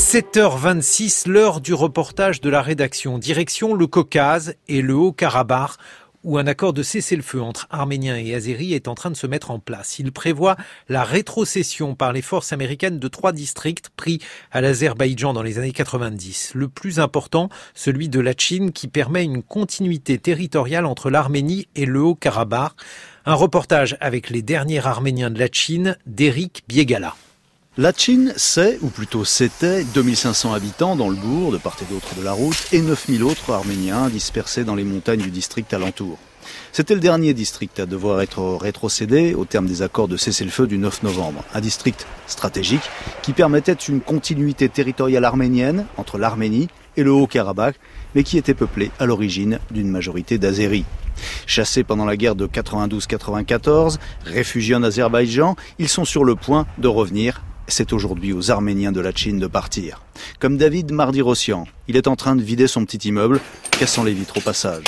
7h26, l'heure du reportage de la rédaction. Direction le Caucase et le Haut-Karabakh, où un accord de cessez-le-feu entre Arméniens et Azéris est en train de se mettre en place. Il prévoit la rétrocession par les forces américaines de 3 districts pris à l'Azerbaïdjan dans les années 90. Le plus important, celui de Latchine, qui permet une continuité territoriale entre l'Arménie et le Haut-Karabakh. Un reportage avec les derniers Arméniens de Latchine, d'Éric Biegala. Latchine, c'est, ou plutôt c'était, 2500 habitants dans le bourg, de part et d'autre de la route, et 9000 autres Arméniens dispersés dans les montagnes du district alentour. C'était le dernier district à devoir être rétrocédé au terme des accords de cessez-le-feu du 9 novembre. Un district stratégique qui permettait une continuité territoriale arménienne entre l'Arménie et le Haut-Karabakh, mais qui était peuplé à l'origine d'une majorité d'Azéris. Chassés pendant la guerre de 92-94, réfugiés en Azerbaïdjan, ils sont sur le point de revenir. C'est aujourd'hui aux Arméniens de Latchine de partir. Comme David Mardirossian, il est en train de vider son petit immeuble, cassant les vitres au passage.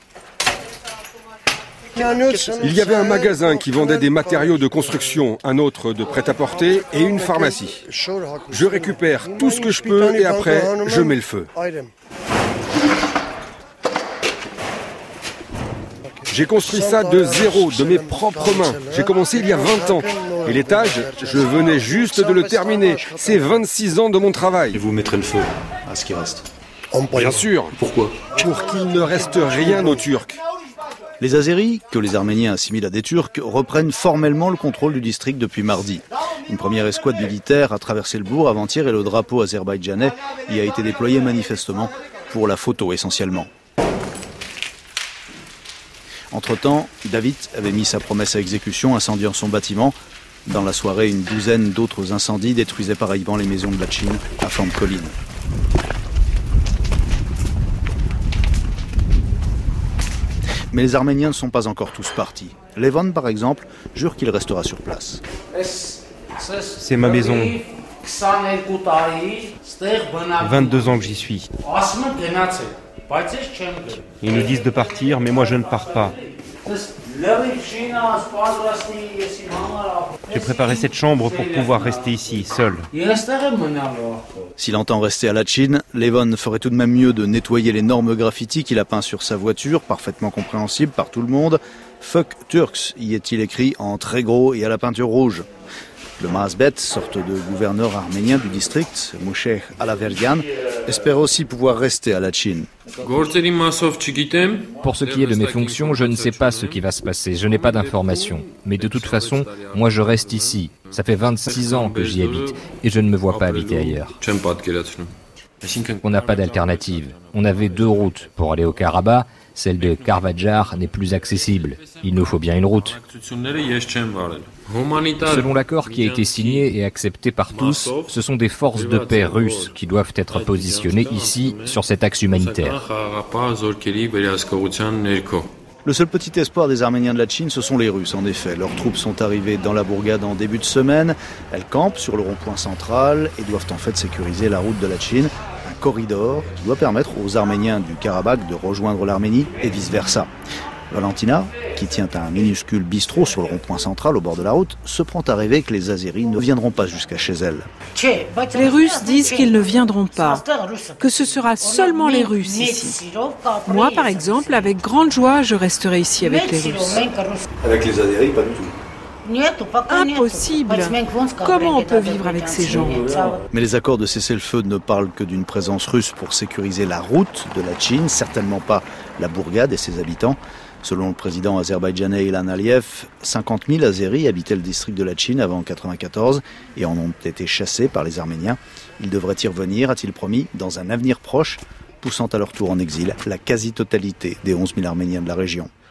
Il y avait un magasin qui vendait des matériaux de construction, un autre de prêt-à-porter et une pharmacie. Je récupère tout ce que je peux et après, je mets le feu. J'ai construit ça de zéro, de mes propres mains. J'ai commencé il y a 20 ans. Et l'étage, je venais juste de le terminer. C'est 26 ans de mon travail. Et vous mettrez le feu à ce qui reste? Bien sûr. Pourquoi? Pour qu'il ne reste rien aux Turcs. Les Azéris, que les Arméniens assimilent à des Turcs, reprennent formellement le contrôle du district depuis mardi. Une première escouade militaire a traversé le bourg avant-hier et le drapeau azerbaïdjanais y a été déployé manifestement pour la photo essentiellement. Entre-temps, David avait mis sa promesse à exécution, incendiant son bâtiment. Dans la soirée, une douzaine d'autres incendies détruisaient pareillement les maisons de Latchine à flanc de colline. Mais les Arméniens ne sont pas encore tous partis. Levon, par exemple, jure qu'il restera sur place. C'est ma maison. 22 ans que j'y suis. Ils nous disent de partir, mais moi je ne pars pas. J'ai préparé cette chambre pour pouvoir rester ici, seul. S'il entend rester à Latchine, Levon ferait tout de même mieux de nettoyer l'énorme graffiti qu'il a peint sur sa voiture, parfaitement compréhensible par tout le monde. « Fuck Turks » y est-il écrit en très gros et à la peinture rouge. Le Mazbet, sorte de gouverneur arménien du district, Moshe Alavergan, espère aussi pouvoir rester à Latchine. Pour ce qui est de mes fonctions, je ne sais pas ce qui va se passer, je n'ai pas d'informations. Mais de toute façon, moi je reste ici. Ça fait 26 ans que j'y habite et je ne me vois pas habiter ailleurs. On n'a pas d'alternative. On avait 2 routes pour aller au Karabakh. Celle de Karvadjar n'est plus accessible. Il nous faut bien une route. Selon l'accord qui a été signé et accepté par tous, ce sont des forces de paix russes qui doivent être positionnées ici, sur cet axe humanitaire. Le seul petit espoir des Arméniens de Latchine, ce sont les Russes, en effet. Leurs troupes sont arrivées dans la bourgade en début de semaine. Elles campent sur le rond-point central et doivent en fait sécuriser la route de Latchine, un corridor qui doit permettre aux Arméniens du Karabakh de rejoindre l'Arménie et vice-versa. Valentina, qui tient un minuscule bistrot sur le rond-point central au bord de la route, se prend à rêver que les Azéris ne viendront pas jusqu'à chez elle. Les Russes disent qu'ils ne viendront pas, que ce sera seulement les Russes ici. Moi, par exemple, avec grande joie, je resterai ici avec les Russes. Avec les Azéris, pas du tout. Impossible. Comment on peut vivre avec ces gens? Mais les accords de cessez-le-feu ne parlent que d'une présence russe pour sécuriser la route de Latchine, certainement pas la bourgade et ses habitants. Selon le président azerbaïdjanais Ilham Aliyev, 50 000 Azéris habitaient le district de Latchine avant 1994 et en ont été chassés par les Arméniens. Ils devraient y revenir, a-t-il promis, dans un avenir proche, poussant à leur tour en exil la quasi-totalité des 11 000 Arméniens de la région.